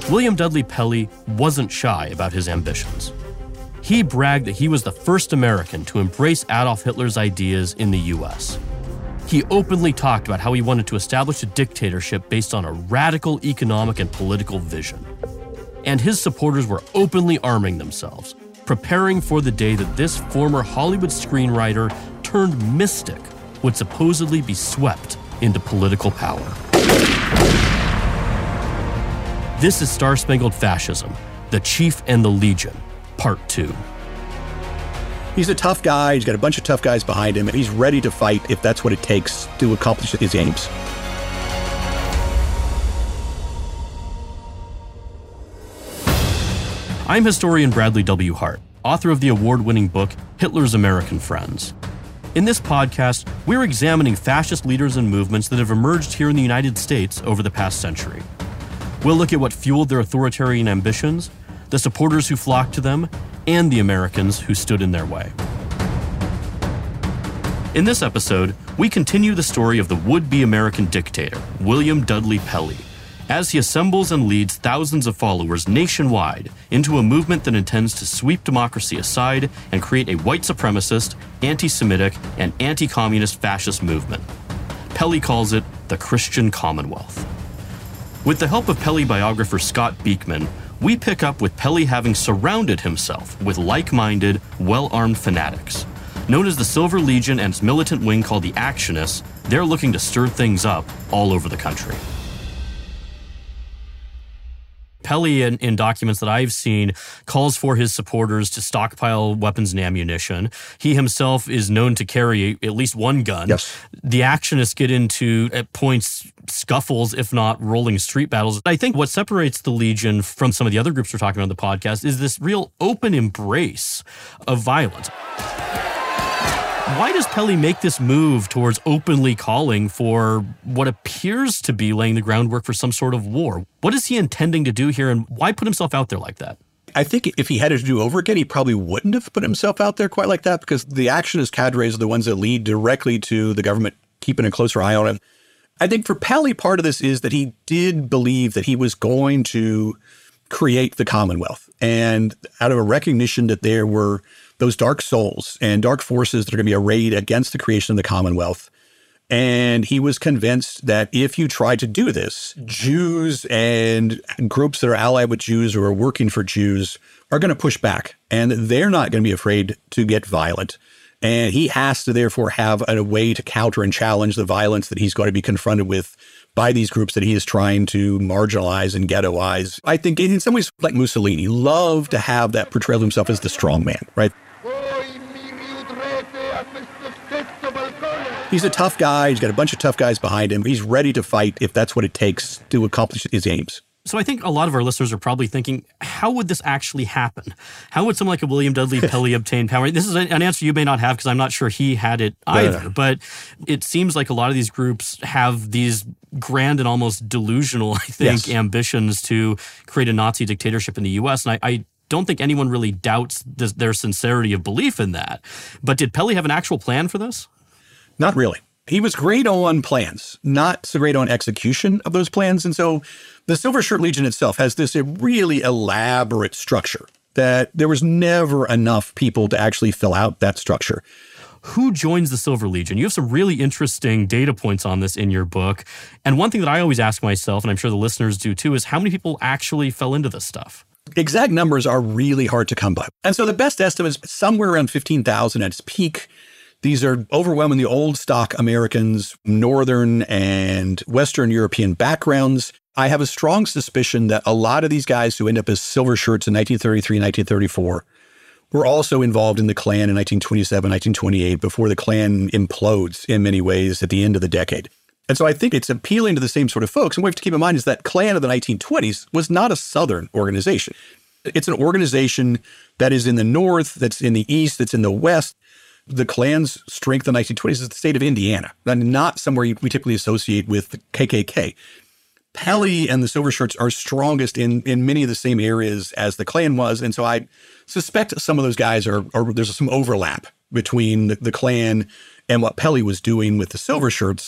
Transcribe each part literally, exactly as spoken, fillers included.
William Dudley Pelley wasn't shy about his ambitions. He bragged that he was the first American to embrace Adolf Hitler's ideas in the U S. He openly talked about how he wanted to establish a dictatorship based on a radical economic and political vision. And his supporters were openly arming themselves, preparing for the day that this former Hollywood screenwriter turned mystic would supposedly be swept into political power. This is Star-Spangled Fascism, The Chief and the Legion, Part two. He's a tough guy. He's got a bunch of tough guys behind him, and he's ready to fight if that's what it takes to accomplish his aims. I'm historian Bradley W. Hart, author of the award-winning book Hitler's American Friends. In this podcast, we're examining fascist leaders and movements that have emerged here in the United States over the past century. We'll look at what fueled their authoritarian ambitions, the supporters who flocked to them, and the Americans who stood in their way. In this episode, we continue the story of the would-be American dictator, William Dudley Pelley, as he assembles and leads thousands of followers nationwide into a movement that intends to sweep democracy aside and create a white supremacist, anti-Semitic, and anti-communist fascist movement. Pelley calls it the Christian Commonwealth. With the help of Pelley biographer Scott Beekman, we pick up with Pelley having surrounded himself with like-minded, well-armed fanatics. Known as the Silver Legion and its militant wing called the Actionists, they're looking to stir things up all over the country. Pelley, in, in documents that I've seen, calls for his supporters to stockpile weapons and ammunition. He himself is known to carry at least one gun. Yes. The Actionists get into, at points, scuffles, if not rolling street battles. I think what separates the Legion from some of the other groups we're talking about on the podcast is this real open embrace of violence. Why does Pelley make this move towards openly calling for what appears to be laying the groundwork for some sort of war? What is he intending to do here, and why put himself out there like that? I think if he had it to do over again, he probably wouldn't have put himself out there quite like that, because the Actionist cadres are the ones that lead directly to the government keeping a closer eye on him. I think for Pelley, part of this is that he did believe that he was going to create the Commonwealth. And out of a recognition that there were those dark souls and dark forces that are going to be arrayed against the creation of the Commonwealth. And he was convinced that if you tried to do this, Jews and groups that are allied with Jews or are working for Jews are going to push back, and they're not going to be afraid to get violent. And he has to therefore have a way to counter and challenge the violence that he's going to be confronted with by these groups that he is trying to marginalize and ghettoize. I think in some ways, like Mussolini, loved to have that portrayal of himself as the strong man, right? He's a tough guy. He's got a bunch of tough guys behind him. He's ready to fight if that's what it takes to accomplish his aims. So I think a lot of our listeners are probably thinking, how would this actually happen? How would someone like a William Dudley Pelley obtain power? This is an answer you may not have, because I'm not sure he had it either. Yeah. But it seems like a lot of these groups have these grand and almost delusional, I think, yes. ambitions to create a Nazi dictatorship in the U S. And I, I don't think anyone really doubts this, their sincerity of belief in that. But did Pelley have an actual plan for this? Not really. He was great on plans, not so great on execution of those plans. And so the Silver Shirt Legion itself has this really elaborate structure that there was never enough people to actually fill out that structure. Who joins the Silver Legion? You have some really interesting data points on this in your book. And one thing that I always ask myself, and I'm sure the listeners do too, is how many people actually fell into this stuff? Exact numbers are really hard to come by. And so the best estimate is somewhere around fifteen thousand at its peak. These are overwhelmingly old stock Americans, Northern and Western European backgrounds. I have a strong suspicion that a lot of these guys who end up as silver shirts in nineteen thirty-three, nineteen thirty-four were also involved in the Klan in nineteen twenty-seven, nineteen twenty-eight, before the Klan implodes in many ways at the end of the decade. And so I think it's appealing to the same sort of folks. And what we have to keep in mind is that Klan of the nineteen twenties was not a Southern organization. It's an organization that is in the North, that's in the East, that's in the West. The Klan's strength in the nineteen twenties is the state of Indiana, and not somewhere we typically associate with the K K K. Pelley and the Silver Shirts are strongest in, in many of the same areas as the Klan was. And so I suspect some of those guys are, are there's some overlap between the, the Klan and what Pelley was doing with the Silver Shirts.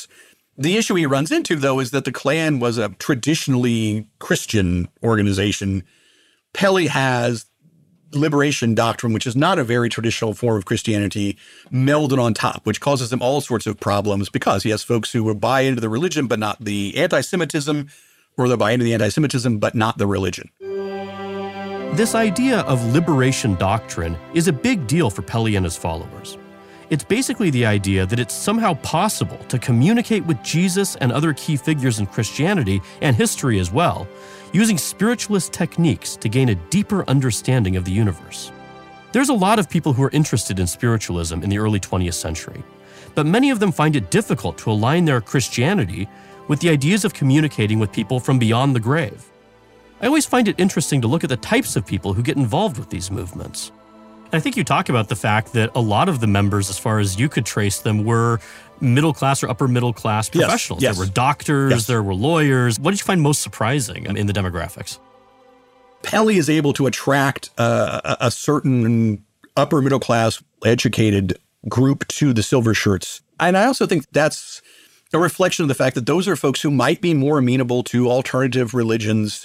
The issue he runs into, though, is that the Klan was a traditionally Christian organization. Pelley has liberation doctrine, which is not a very traditional form of Christianity, melded on top, which causes him all sorts of problems because he has folks who will buy into the religion but not the anti-Semitism, or they'll buy into the anti-Semitism but not the religion. This idea of liberation doctrine is a big deal for Pelley and his followers. It's basically the idea that it's somehow possible to communicate with Jesus and other key figures in Christianity and history as well, using spiritualist techniques to gain a deeper understanding of the universe. There's a lot of people who are interested in spiritualism in the early twentieth century, but many of them find it difficult to align their Christianity with the ideas of communicating with people from beyond the grave. I always find it interesting to look at the types of people who get involved with these movements. I think you talk about the fact that a lot of the members, as far as you could trace them, were middle-class or upper-middle-class professionals. Yes, yes. There were doctors, yes. there were lawyers. What did you find most surprising in the demographics? Pelley is able to attract uh, a certain upper-middle-class educated group to the Silver Shirts. And I also think that's a reflection of the fact that those are folks who might be more amenable to alternative religions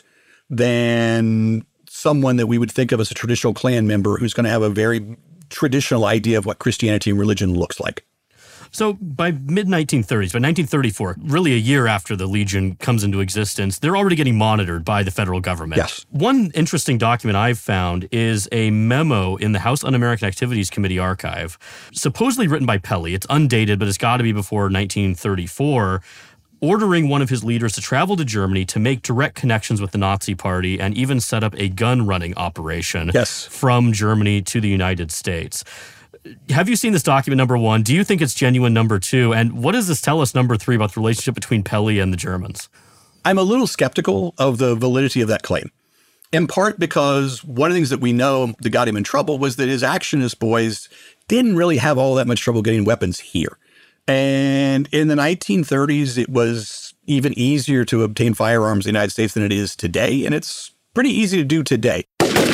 than someone that we would think of as a traditional Klan member who's going to have a very traditional idea of what Christianity and religion looks like. So by mid nineteen thirties, by nineteen thirty-four, really a year after the Legion comes into existence, they're already getting monitored by the federal government. Yes. One interesting document I've found is a memo in the House Un-American Activities Committee archive, supposedly written by Pelley. It's undated, but it's got to be before nineteen thirty-four, ordering one of his leaders to travel to Germany to make direct connections with the Nazi Party and even set up a gun-running operation yes. from Germany to the United States. Have you seen this document, number one? Do you think it's genuine, number two? And what does this tell us, number three, about the relationship between Pelley and the Germans? I'm a little skeptical of the validity of that claim, in part because one of the things that we know that got him in trouble was that his actionist boys didn't really have all that much trouble getting weapons here. And in the nineteen thirties, it was even easier to obtain firearms in the United States than it is today, and it's pretty easy to do today.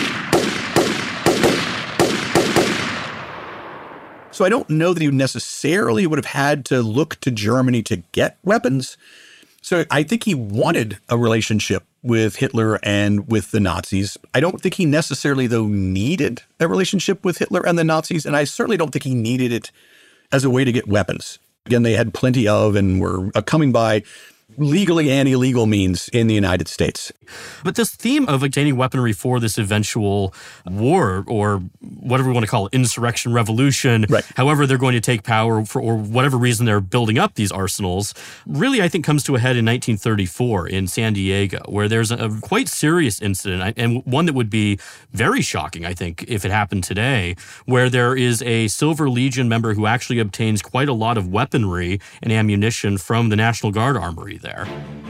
So I don't know that he necessarily would have had to look to Germany to get weapons. So I think he wanted a relationship with Hitler and with the Nazis. I don't think he necessarily, though, needed a relationship with Hitler and the Nazis, and I certainly don't think he needed it as a way to get weapons. Again, they had plenty of and were uh, coming by legally and illegal means in the United States. But this theme of obtaining weaponry for this eventual war, or whatever we want to call it, insurrection, revolution, right. however they're going to take power for, or whatever reason they're building up these arsenals, really I think comes to a head in nineteen thirty-four in San Diego, where there's a, a quite serious incident, and one that would be very shocking, I think, if it happened today, where there is a Silver Legion member who actually obtains quite a lot of weaponry and ammunition from the National Guard armory there.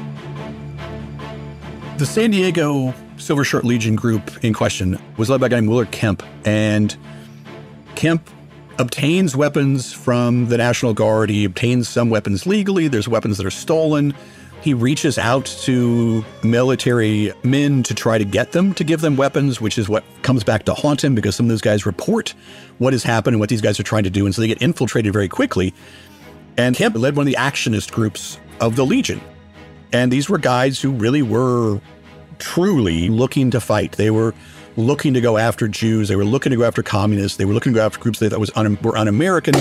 The San Diego Silver Shirt Legion group in question was led by a guy named Willard Kemp, and Kemp obtains weapons from the National Guard. He obtains some weapons legally. There's weapons that are stolen. He reaches out to military men to try to get them to give them weapons, which is what comes back to haunt him because some of those guys report what has happened and what these guys are trying to do, and so they get infiltrated very quickly. And Kemp led one of the actionist groups of the Legion. And these were guys who really were truly looking to fight. They were looking to go after Jews. They were looking to go after communists. They were looking to go after groups they thought was un- were un-American.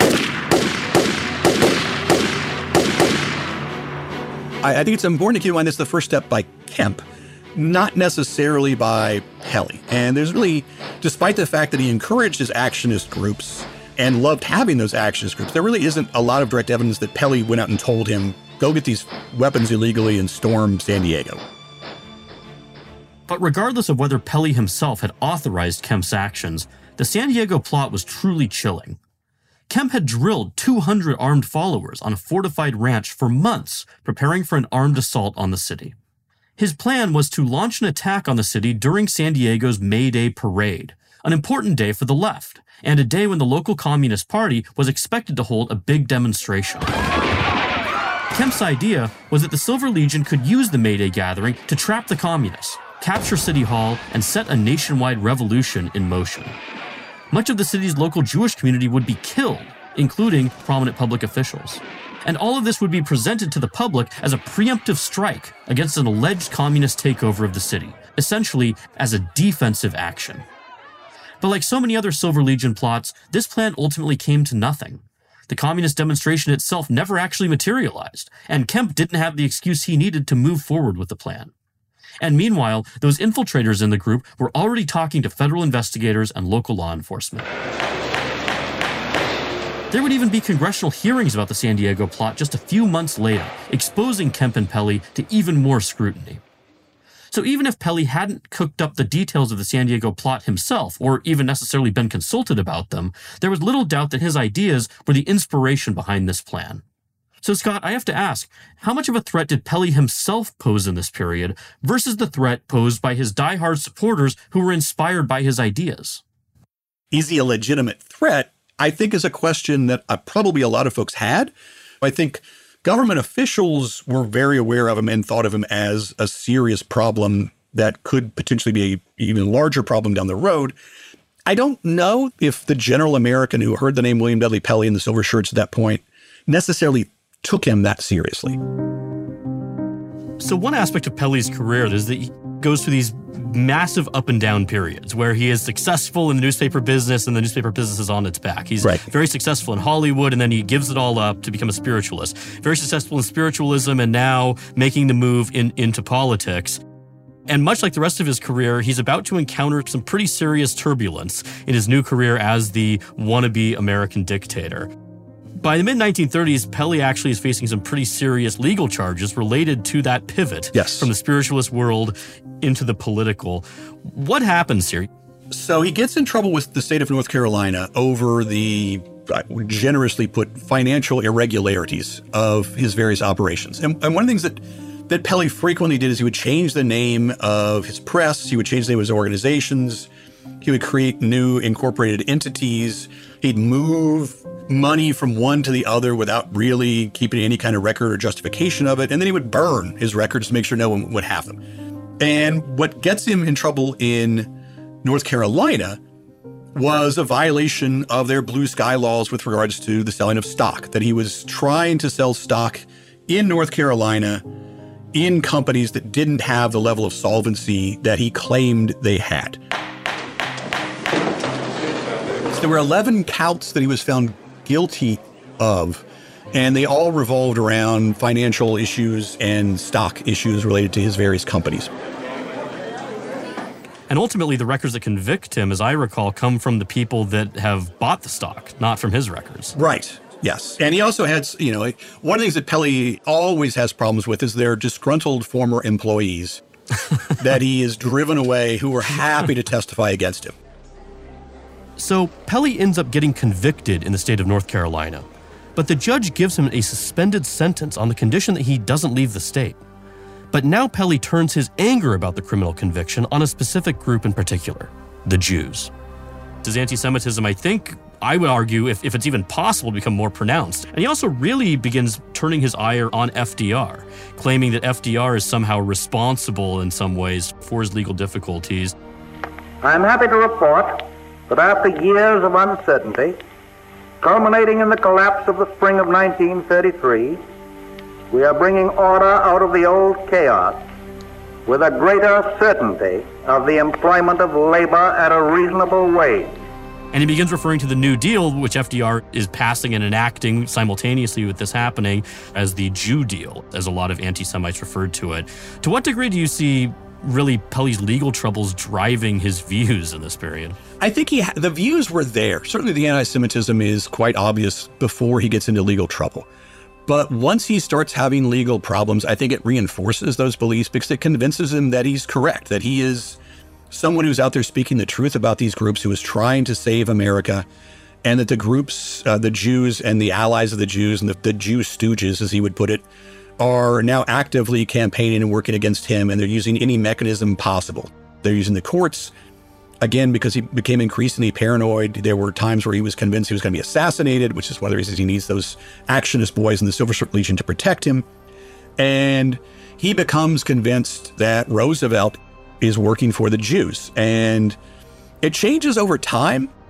I, I think it's important to keep in mind this is the first step by Kemp, not necessarily by Pelley. And there's really, despite the fact that he encouraged his actionist groups and loved having those actionist groups, there really isn't a lot of direct evidence that Pelley went out and told him, go get these weapons illegally and storm San Diego. But regardless of whether Pelley himself had authorized Kemp's actions, the San Diego plot was truly chilling. Kemp had drilled two hundred armed followers on a fortified ranch for months, preparing for an armed assault on the city. His plan was to launch an attack on the city during San Diego's May Day parade, an important day for the left, and a day when the local Communist Party was expected to hold a big demonstration. Kemp's idea was that the Silver Legion could use the May Day gathering to trap the communists, capture City Hall, and set a nationwide revolution in motion. Much of the city's local Jewish community would be killed, including prominent public officials. And all of this would be presented to the public as a preemptive strike against an alleged communist takeover of the city, essentially as a defensive action. But like so many other Silver Legion plots, this plan ultimately came to nothing. The communist demonstration itself never actually materialized, and Kemp didn't have the excuse he needed to move forward with the plan. And meanwhile, those infiltrators in the group were already talking to federal investigators and local law enforcement. There would even be congressional hearings about the San Diego plot just a few months later, exposing Kemp and Pelly to even more scrutiny. So even if Pelly hadn't cooked up the details of the San Diego plot himself, or even necessarily been consulted about them, there was little doubt that his ideas were the inspiration behind this plan. So Scott, I have to ask, how much of a threat did Pelly himself pose in this period versus the threat posed by his diehard supporters who were inspired by his ideas? Is he a legitimate threat? I think is a question that uh, probably a lot of folks had. I think government officials were very aware of him and thought of him as a serious problem that could potentially be an even larger problem down the road. I don't know if the general American who heard the name William Dudley Pelly and the Silver Shirts at that point necessarily took him that seriously. So one aspect of Pelly's career is that he goes through these massive up and down periods where he is successful in the newspaper business and the newspaper business is on its back. He's right. very successful in Hollywood and then he gives it all up to become a spiritualist. Very successful in spiritualism and now making the move in, into politics. And much like the rest of his career, he's about to encounter some pretty serious turbulence in his new career as the wannabe American dictator. By the mid nineteen thirties, Pelly actually is facing some pretty serious legal charges related to that pivot yes. from the spiritualist world into the political. What happens here? So he gets in trouble with the state of North Carolina over the, I would generously put, financial irregularities of his various operations. And, and one of the things that, that Pelly frequently did is he would change the name of his press, he would change the name of his organizations, he would create new incorporated entities, he'd move money from one to the other without really keeping any kind of record or justification of it, and then he would burn his records to make sure no one would have them. And what gets him in trouble in North Carolina was a violation of their blue sky laws with regards to the selling of stock, that he was trying to sell stock in North Carolina in companies that didn't have the level of solvency that he claimed they had. So there were eleven counts that he was found guilty of, and they all revolved around financial issues and stock issues related to his various companies. And ultimately, the records that convict him, as I recall, come from the people that have bought the stock, not from his records. Right. Yes. And he also had, you know, one of the things that Pelly always has problems with is their disgruntled former employees that he is driven away who are happy to testify against him. So Pelly ends up getting convicted in the state of North Carolina, but the judge gives him a suspended sentence on the condition that he doesn't leave the state. But now Pelly turns his anger about the criminal conviction on a specific group in particular, the Jews. His anti-Semitism, I think, I would argue, if, if it's even possible, to become more pronounced. And he also really begins turning his ire on F D R, claiming that F D R is somehow responsible in some ways for his legal difficulties. I'm happy to report that after years of uncertainty, culminating in the collapse of the spring of nineteen thirty-three, we are bringing order out of the old chaos with a greater certainty of the employment of labor at a reasonable wage. And he begins referring to the New Deal, which F D R is passing and enacting simultaneously with this happening, as the Jew Deal, as a lot of anti-Semites referred to it. To what degree do you see really Pelly's legal troubles driving his views in this period? I think he ha- the views were there. Certainly the anti-Semitism is quite obvious before he gets into legal trouble. But once he starts having legal problems, I think it reinforces those beliefs because it convinces him that he's correct, that he is someone who's out there speaking the truth about these groups, who is trying to save America, and that the groups, uh, the Jews and the allies of the Jews and the, the Jew stooges, as he would put it, are now actively campaigning and working against him, and they're using any mechanism possible. They're using the courts. Again, because he became increasingly paranoid, there were times where he was convinced he was going to be assassinated, which is one of the reasons he needs those actionist boys in the Silver Shirt Legion to protect him. And he becomes convinced that Roosevelt is working for the Jews. And it changes over time,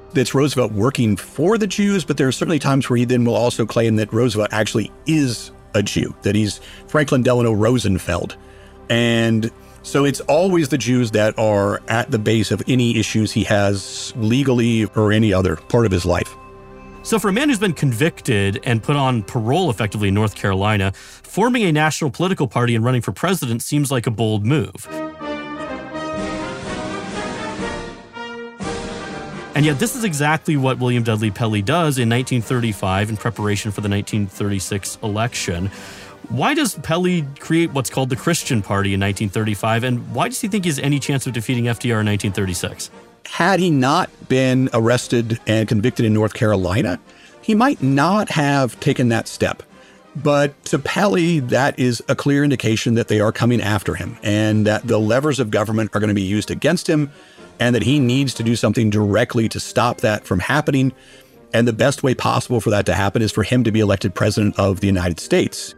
that's Roosevelt working for the Jews, but there are certainly times where he then will also claim that Roosevelt actually is a Jew, that he's Franklin Delano Roosevelt. And so it's always the Jews that are at the base of any issues he has legally or any other part of his life. So for a man who's been convicted and put on parole effectively in North Carolina, forming a national political party and running for president seems like a bold move. And yet this is exactly what William Dudley Pelley does in nineteen thirty-five in preparation for the nineteen thirty-six election. Why does Pelley create what's called the Christian Party in nineteen thirty-five, and why does he think he has any chance of defeating F D R in nineteen thirty-six? Had he not been arrested and convicted in North Carolina, he might not have taken that step. But to Pelley, that is a clear indication that they are coming after him and that the levers of government are going to be used against him and that he needs to do something directly to stop that from happening. And the best way possible for that to happen is for him to be elected president of the United States.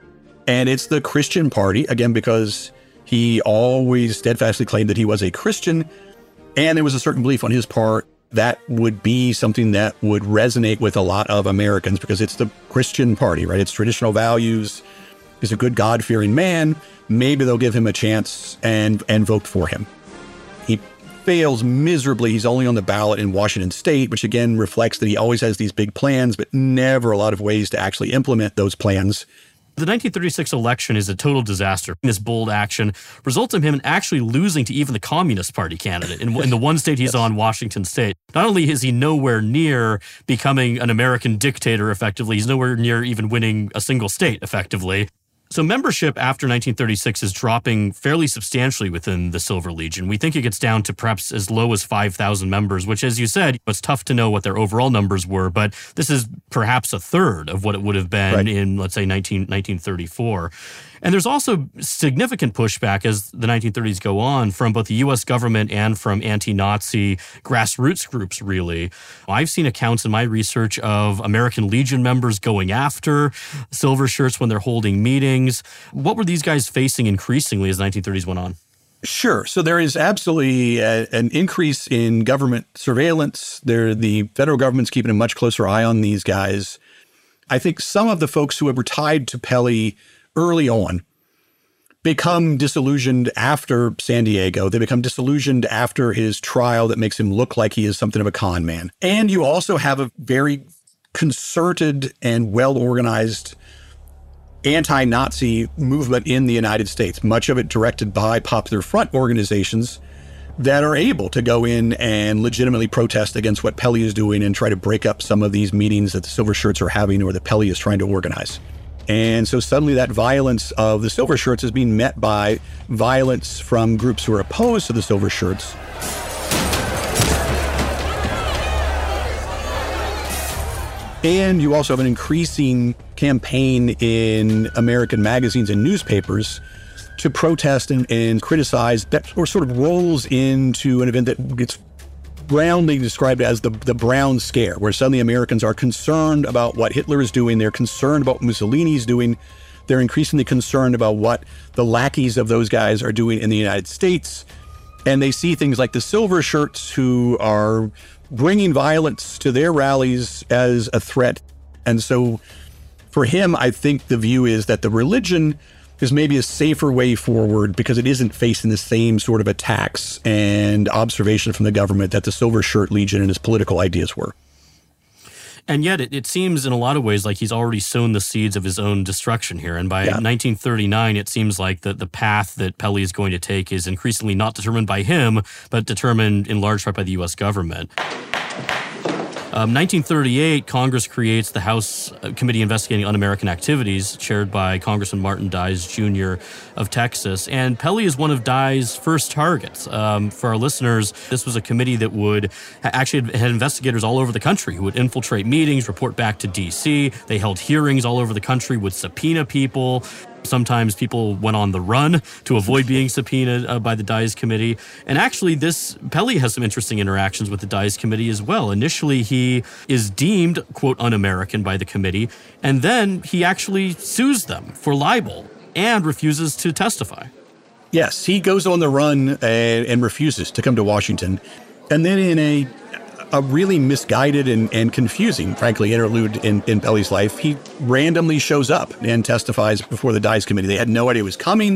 And it's the Christian Party, again, because he always steadfastly claimed that he was a Christian. And there was a certain belief on his part that would be something that would resonate with a lot of Americans because it's the Christian Party, right? It's traditional values. He's a good God-fearing man. Maybe they'll give him a chance and, and vote for him. He fails miserably. He's only on the ballot in Washington State, which again reflects that he always has these big plans, but never a lot of ways to actually implement those plans. The nineteen thirty-six election is a total disaster. This bold action results in him actually losing to even the Communist Party candidate in, in the one state he's yes. on, Washington State. Not only is he nowhere near becoming an American dictator effectively, he's nowhere near even winning a single state effectively. So membership after nineteen thirty-six is dropping fairly substantially within the Silver Legion. We think it gets down to perhaps as low as five thousand members, which, as you said, it's tough to know what their overall numbers were, but this is perhaps a third of what it would have been right. in, let's say, nineteen thirty-four. And there's also significant pushback as the nineteen thirties go on from both the U S government and from anti-Nazi grassroots groups, really. I've seen accounts in my research of American Legion members going after silver shirts when they're holding meetings. What were these guys facing increasingly as the nineteen thirties went on? Sure. So there is absolutely a, an increase in government surveillance. There, the federal government's keeping a much closer eye on these guys. I think some of the folks who were tied to Pelley early on become disillusioned after San Diego. They become disillusioned after his trial that makes him look like he is something of a con man. And you also have a very concerted and well-organized anti-Nazi movement in the United States, much of it directed by Popular Front organizations that are able to go in and legitimately protest against what Pelley is doing and try to break up some of these meetings that the Silver Shirts are having or that Pelley is trying to organize. And so suddenly that violence of the Silver Shirts is being met by violence from groups who are opposed to the Silver Shirts. And you also have an increasing campaign in American magazines and newspapers to protest and, and criticize that, or sort of rolls into an event that gets roundly described as the, the Brown Scare, where suddenly Americans are concerned about what Hitler is doing. They're concerned about what Mussolini's doing. They're increasingly concerned about what the lackeys of those guys are doing in the United States. And they see things like the Silver Shirts who are bringing violence to their rallies as a threat. And so for him, I think the view is that the religion is maybe a safer way forward because it isn't facing the same sort of attacks and observation from the government that the Silver Shirt Legion and his political ideas were. And yet it, it seems in a lot of ways like he's already sown the seeds of his own destruction here. And by yeah. nineteen thirty-nine, it seems like the, the path that Pelley is going to take is increasingly not determined by him, but determined in large part by the U S government. Um, nineteen thirty-eight, Congress creates the House Committee Investigating Un-American Activities, chaired by Congressman Martin Dies Junior of Texas. And Pelley is one of Dies' first targets. Um, for our listeners, this was a committee that would actually had investigators all over the country who would infiltrate meetings, report back to D C. They held hearings all over the country, would subpoena people. Sometimes people went on the run to avoid being subpoenaed uh, by the Dies Committee. And actually, this Pelley has some interesting interactions with the Dies Committee as well. Initially, he is deemed, quote, un-American by the committee, and then he actually sues them for libel and refuses to testify. Yes, he goes on the run and, and refuses to come to Washington. And then in a a really misguided and, and confusing, frankly, interlude in, in Pelly's life. He randomly shows up and testifies before the Dies Committee. They had no idea he was coming.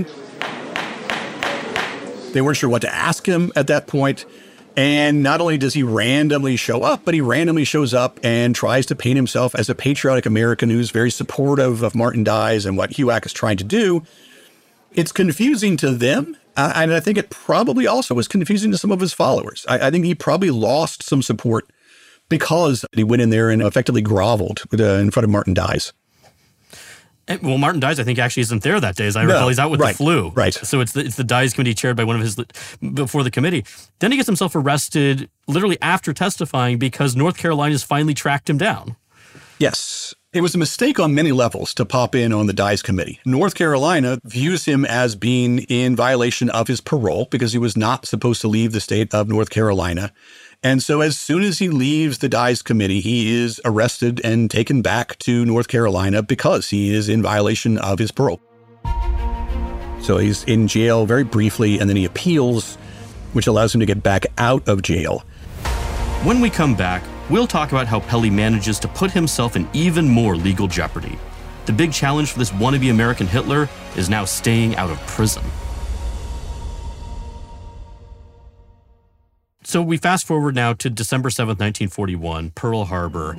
They weren't sure what to ask him at that point. And not only does he randomly show up, but he randomly shows up and tries to paint himself as a patriotic American who's very supportive of Martin Dies and what H U A C is trying to do. It's confusing to them. Uh, and I think it probably also was confusing to some of his followers. I, I think he probably lost some support because he went in there and effectively groveled uh, in front of Martin Dies. And, well, Martin Dies, I think, actually isn't there that day. As I no, recall, he's out with right, the flu. Right. So it's the, it's the Dies Committee chaired by one of his, before the committee. Then he gets himself arrested literally after testifying because North Carolina's finally tracked him down. Yes. It was a mistake on many levels to pop in on the Dies Committee. North Carolina views him as being in violation of his parole because he was not supposed to leave the state of North Carolina. And so as soon as he leaves the Dies Committee, he is arrested and taken back to North Carolina because he is in violation of his parole. So he's in jail very briefly, and then he appeals, which allows him to get back out of jail. When we come back, we'll talk about how Pelly manages to put himself in even more legal jeopardy. The big challenge for this wannabe American Hitler is now staying out of prison. So we fast forward now to December seventh, nineteen forty-one, Pearl Harbor.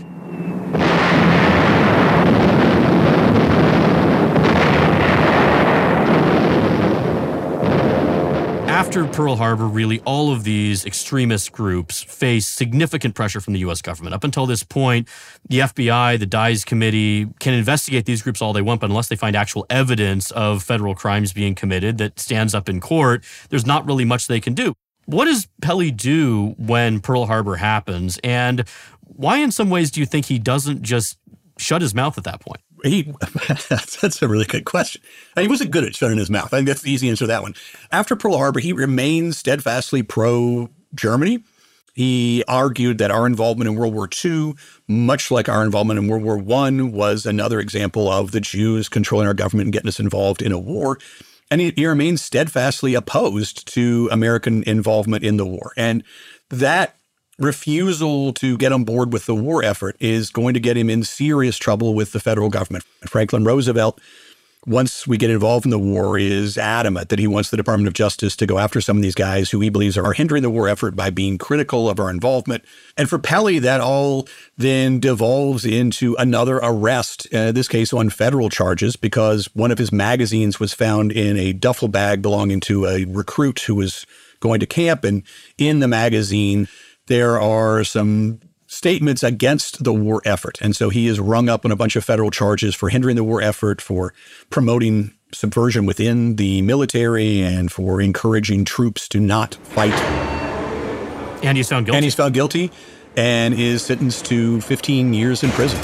After Pearl Harbor, really, all of these extremist groups face significant pressure from the U S government. Up until this point, the F B I, the Dies Committee can investigate these groups all they want, but unless they find actual evidence of federal crimes being committed that stands up in court, there's not really much they can do. What does Pelly do when Pearl Harbor happens? And why, in some ways, do you think he doesn't just shut his mouth at that point? He, that's a really good question. And he wasn't good at shutting his mouth. I think that's the easy answer to that one. After Pearl Harbor, he remains steadfastly pro-Germany. He argued that our involvement in World War Two, much like our involvement in World War One, was another example of the Jews controlling our government and getting us involved in a war. And he, he remains steadfastly opposed to American involvement in the war. And that refusal to get on board with the war effort is going to get him in serious trouble with the federal government. Franklin Roosevelt, once we get involved in the war, is adamant that he wants the Department of Justice to go after some of these guys who he believes are hindering the war effort by being critical of our involvement. And for Pelly, that all then devolves into another arrest, in this case on federal charges, because one of his magazines was found in a duffel bag belonging to a recruit who was going to camp. And in the magazine, there are some statements against the war effort. And so he is rung up on a bunch of federal charges for hindering the war effort, for promoting subversion within the military, and for encouraging troops to not fight. And he's found guilty. And he's found guilty and is sentenced to fifteen years in prison.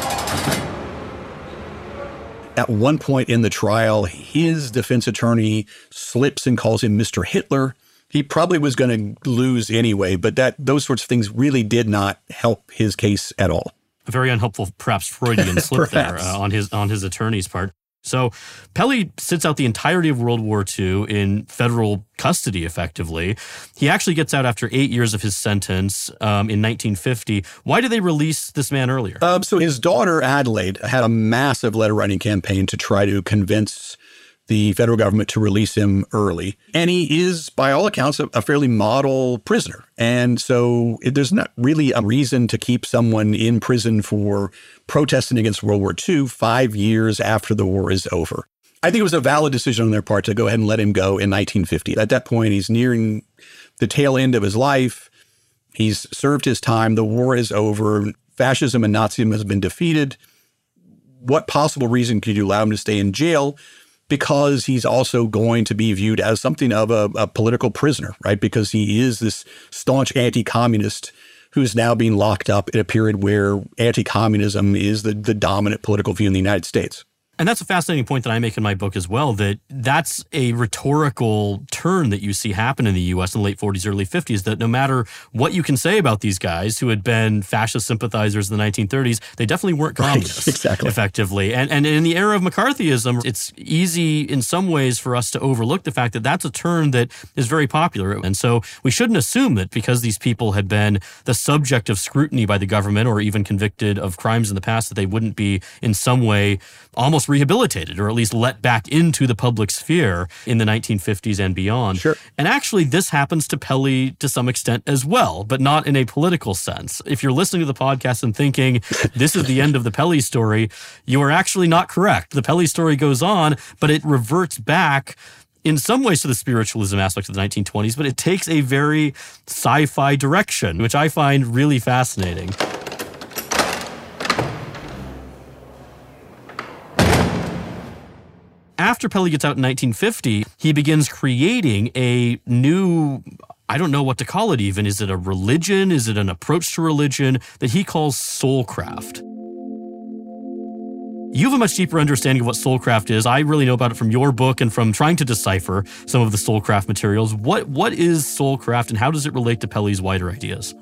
At one point in the trial, his defense attorney slips and calls him Mister Hitler. He probably was going to lose anyway, but that those sorts of things really did not help his case at all. A very unhelpful, perhaps Freudian slip there uh, on his on his attorney's part. So Pelly sits out the entirety of World War Two in federal custody, effectively. He actually gets out after eight years of his sentence um, in nineteen fifty. Why did they release this man earlier? Uh, so his daughter, Adelaide, had a massive letter-writing campaign to try to convince the federal government to release him early. And he is, by all accounts, a, a fairly model prisoner. And so it, there's not really a reason to keep someone in prison for protesting against World War Two five years after the war is over. I think it was a valid decision on their part to go ahead and let him go in nineteen fifty. At that point, he's nearing the tail end of his life. He's served his time. The war is over. Fascism and Nazism has been defeated. What possible reason could you allow him to stay in jail? Because he's also going to be viewed as something of a, a political prisoner, right? Because he is this staunch anti-communist who's now being locked up in a period where anti-communism is the, the dominant political view in the United States. And that's a fascinating point that I make in my book as well, that that's a rhetorical turn that you see happen in the U S in the late forties, early fifties, that no matter what you can say about these guys who had been fascist sympathizers in the nineteen thirties, they definitely weren't communists, right, exactly. effectively. And, and in the era of McCarthyism, it's easy in some ways for us to overlook the fact that that's a turn that is very popular. And so we shouldn't assume that because these people had been the subject of scrutiny by the government or even convicted of crimes in the past, that they wouldn't be in some way almost rehabilitated or at least let back into the public sphere in the nineteen fifties and beyond. Sure. And actually, this happens to Pelly to some extent as well, but not in a political sense. If you're listening to the podcast and thinking this is the end of the Pelly story, you are actually not correct. The Pelly story goes on, but it reverts back in some ways to the spiritualism aspect of the nineteen twenties, but it takes a very sci-fi direction, which I find really fascinating. After Pelly gets out in nineteen fifty, he begins creating a new, I don't know what to call it even. Is it a religion? Is it an approach to religion that he calls soulcraft? You have a much deeper understanding of what soulcraft is. I really know about it from your book and from trying to decipher some of the soulcraft materials. What What is soulcraft and how does it relate to Pelly's wider ideas?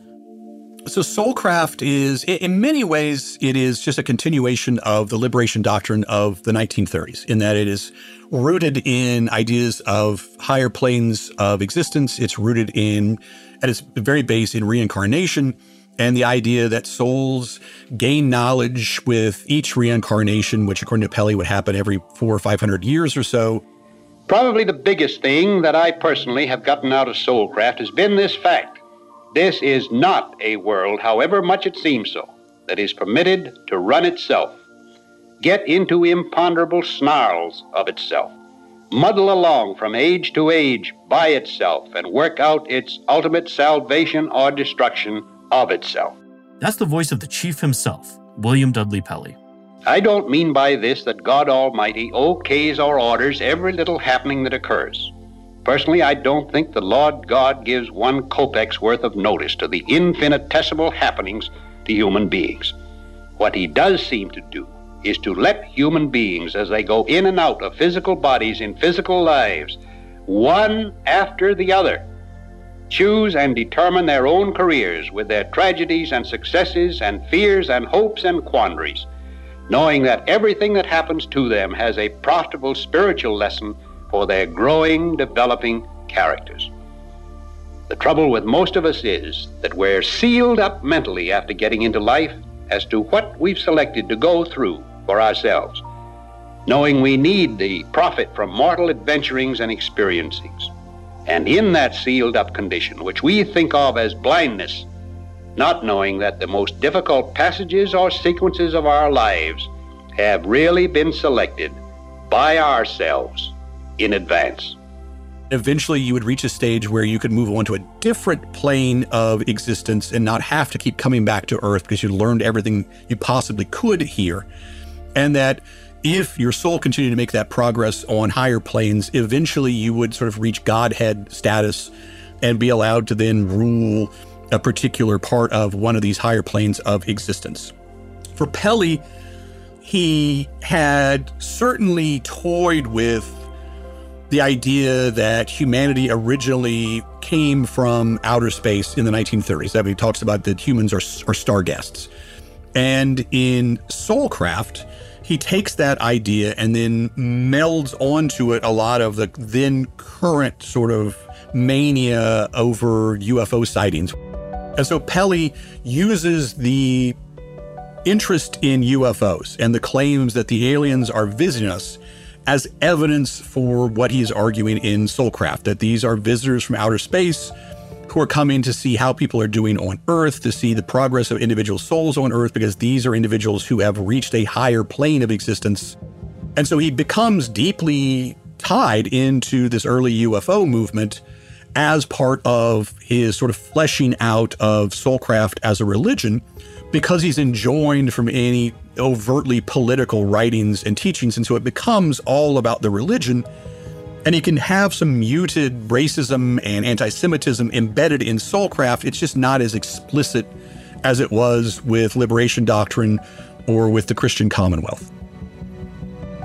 So soulcraft is, in many ways, it is just a continuation of the liberation doctrine of the nineteen thirties, in that it is rooted in ideas of higher planes of existence. It's rooted in, at its very base, in reincarnation, and the idea that souls gain knowledge with each reincarnation, which according to Pelly would happen every four or five hundred years or so. Probably the biggest thing that I personally have gotten out of soulcraft has been this fact. This is not a world, however much it seems so, that is permitted to run itself, get into imponderable snarls of itself, muddle along from age to age by itself, and work out its ultimate salvation or destruction of itself. That's the voice of the chief himself, William Dudley Pelly. I don't mean by this that God Almighty okays or orders every little happening that occurs. Personally, I don't think the Lord God gives one kopek's worth of notice to the infinitesimal happenings to human beings. What he does seem to do is to let human beings, as they go in and out of physical bodies in physical lives, one after the other, choose and determine their own careers with their tragedies and successes and fears and hopes and quandaries, knowing that everything that happens to them has a profitable spiritual lesson for their growing, developing characters. The trouble with most of us is that we're sealed up mentally after getting into life as to what we've selected to go through for ourselves, knowing we need the profit from mortal adventurings and experiencings. And in that sealed up condition, which we think of as blindness, not knowing that the most difficult passages or sequences of our lives have really been selected by ourselves in advance. Eventually, you would reach a stage where you could move on to a different plane of existence and not have to keep coming back to Earth because you learned everything you possibly could here. And that if your soul continued to make that progress on higher planes, eventually you would sort of reach Godhead status and be allowed to then rule a particular part of one of these higher planes of existence. For Pelly, he had certainly toyed with the idea that humanity originally came from outer space in the nineteen thirties. That he talks about that humans are, are star guests. And in Soulcraft, he takes that idea and then melds onto it a lot of the then current sort of mania over U F O sightings. And so Pelly uses the interest in U F Os and the claims that the aliens are visiting us as evidence for what he's arguing in Soulcraft, that these are visitors from outer space who are coming to see how people are doing on Earth, to see the progress of individual souls on Earth, because these are individuals who have reached a higher plane of existence. And so he becomes deeply tied into this early U F O movement as part of his sort of fleshing out of Soulcraft as a religion, because he's enjoined from any overtly political writings and teachings. And so it becomes all about the religion. And he can have some muted racism and anti-Semitism embedded in Soulcraft. It's just not as explicit as it was with Liberation Doctrine or with the Christian Commonwealth.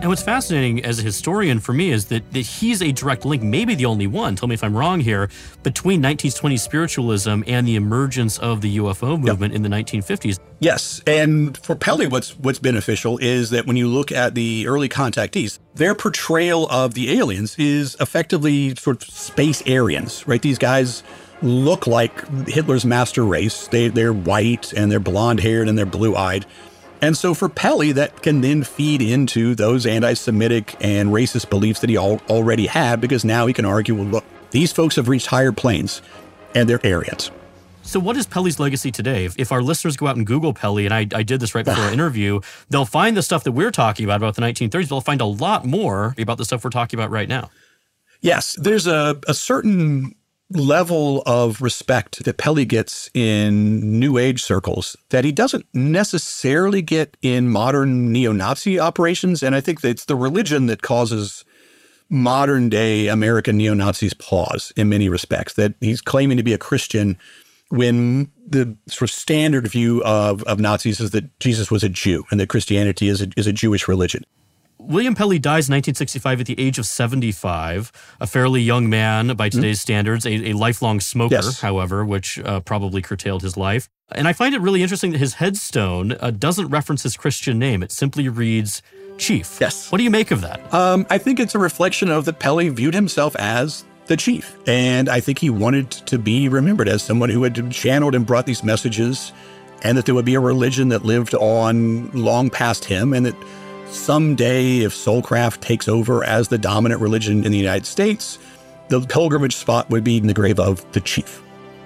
And what's fascinating as a historian for me is that, that he's a direct link, maybe the only one, tell me if I'm wrong here, between nineteen twenties spiritualism and the emergence of the U F O movement yep. in the nineteen fifties. Yes. And for Pelley, what's what's beneficial is that when you look at the early contactees, their portrayal of the aliens is effectively sort of space Aryans, right? These guys look like Hitler's master race. They, they're white and they're blonde-haired and they're blue-eyed. And so for Pelley, that can then feed into those anti-Semitic and racist beliefs that he al- already had, because now he can argue, well, look, these folks have reached higher planes and they're Aryans. So what is Pelley's legacy today? If, if our listeners go out and Google Pelley, and I, I did this right before our interview, they'll find the stuff that we're talking about, about the nineteen thirties. They'll find a lot more about the stuff we're talking about right now. Yes, there's a, a certain level of respect that Pelley gets in New Age circles that he doesn't necessarily get in modern neo-Nazi operations. And I think that it's the religion that causes modern day American neo-Nazis pause in many respects, that he's claiming to be a Christian when the sort of standard view of, of Nazis is that Jesus was a Jew and that Christianity is a, is a Jewish religion. William Pelley dies in nineteen sixty-five at the age of seventy-five, a fairly young man by today's mm-hmm. standards, a, a lifelong smoker, yes. however, which uh, probably curtailed his life. And I find it really interesting that his headstone uh, doesn't reference his Christian name. It simply reads Chief. Yes. What do you make of that? Um, I think it's a reflection of that Pelley viewed himself as the chief. And I think he wanted to be remembered as someone who had channeled and brought these messages, and that there would be a religion that lived on long past him, and that someday, if Soulcraft takes over as the dominant religion in the United States, the pilgrimage spot would be in the grave of the chief.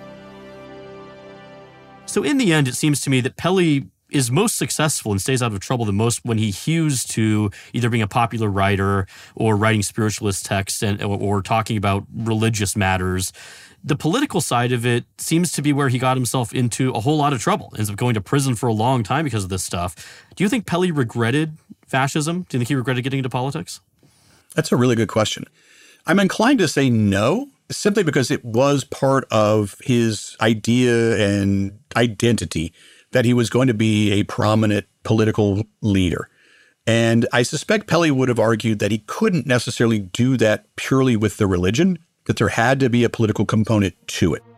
So in the end, it seems to me that Pelley is most successful and stays out of trouble the most when he hews to either being a popular writer or writing spiritualist texts and or, or talking about religious matters. The political side of it seems to be where he got himself into a whole lot of trouble. Ends up going to prison for a long time because of this stuff. Do you think Pelley regretted fascism? Do you think he regretted getting into politics? That's a really good question. I'm inclined to say no, simply because it was part of his idea and identity that he was going to be a prominent political leader. And I suspect Pelley would have argued that he couldn't necessarily do that purely with the religion, that there had to be a political component to it.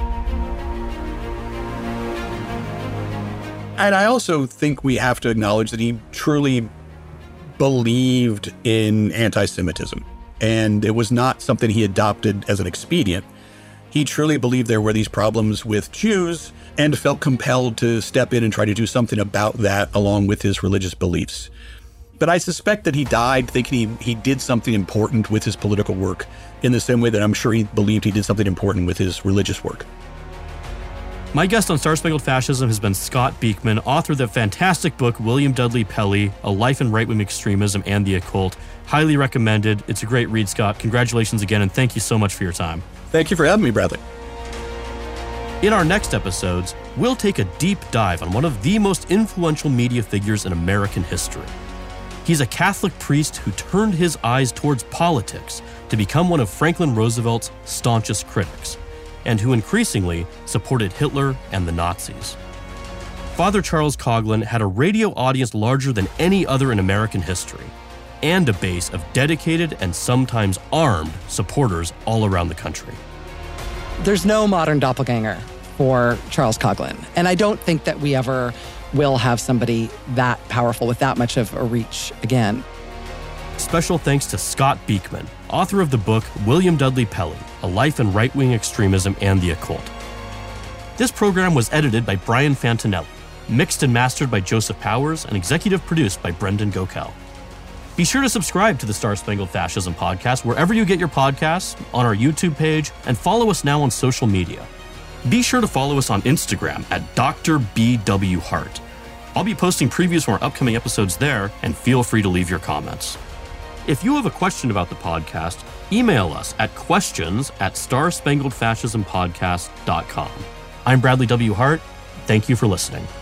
And I also think we have to acknowledge that he truly believed in anti-Semitism. And it was not something he adopted as an expedient. He truly believed there were these problems with Jews and felt compelled to step in and try to do something about that along with his religious beliefs. But I suspect that he died thinking he, he did something important with his political work in the same way that I'm sure he believed he did something important with his religious work. My guest on Star Spangled Fascism has been Scott Beekman, author of the fantastic book, William Dudley Pelley, A Life in Right-Wing Extremism and the Occult. Highly recommended. It's a great read, Scott. Congratulations again, and thank you so much for your time. Thank you for having me, Bradley. In our next episodes, we'll take a deep dive on one of the most influential media figures in American history. He's a Catholic priest who turned his eyes towards politics to become one of Franklin Roosevelt's staunchest critics, and who increasingly supported Hitler and the Nazis. Father Charles Coughlin had a radio audience larger than any other in American history, and a base of dedicated and sometimes armed supporters all around the country. There's no modern doppelganger for Charles Coughlin, and I don't think that we ever will have somebody that powerful with that much of a reach again. Special thanks to Scott Beekman, author of the book William Dudley Pelley, A Life in Right-Wing Extremism and the Occult. This program was edited by Brian Fantinelli, mixed and mastered by Joseph Powers, and executive produced by Brendan Gokel. Be sure to subscribe to the Star Spangled Fascism podcast wherever you get your podcasts, on our YouTube page, and follow us now on social media. Be sure to follow us on Instagram at Doctor B W Hart. I'll be posting previews from our upcoming episodes there, and feel free to leave your comments. If you have a question about the podcast, email us at questions at star spangled fascism podcast dot com. I'm Bradley W. Hart. Thank you for listening.